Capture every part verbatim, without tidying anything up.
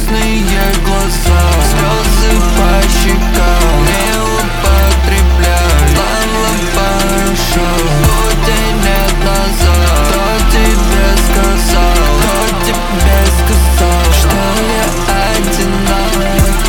грустные глаза, слезы по щекам, не употребляй. Ладно, пошел, пути нет назад. Кто тебе сказал, кто тебе сказал, что я одинок?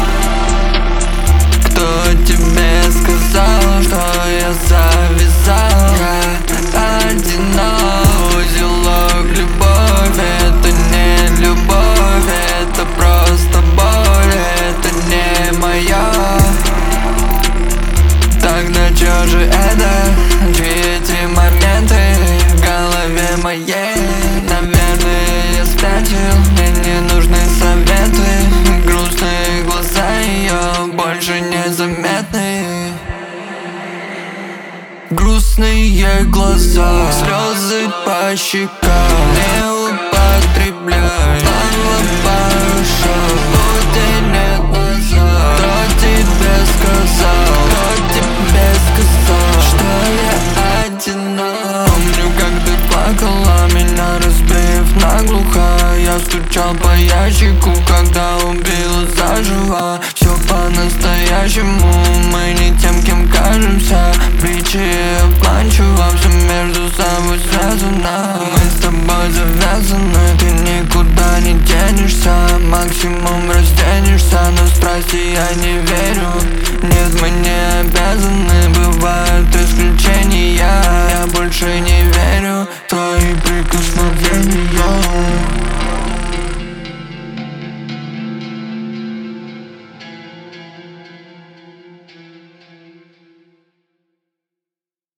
Кто тебе сказал, что я завязал? Я одинок. Узелок, любовь, это не любовь, это просто боль, это не моя. Тогда чё же это? Чьи эти моменты в голове моей? Наверное, я спятил, мне не нужны советы. Грустные глаза ее больше незаметны. Грустные глаза, слезы по щекам, не употребляй. Ладно, пошел, пути нет назад. Кто тебе сказал, кто тебе сказал, что я одинок? Помню, как ты плакала, меня разбив наглухо. Я стучал по ящику, когда убила заживо. Все по-настоящему, мы не тем, кем кажемся. Притчи обманчиво, все между собой связано. Мы с тобой завязаны, ты никуда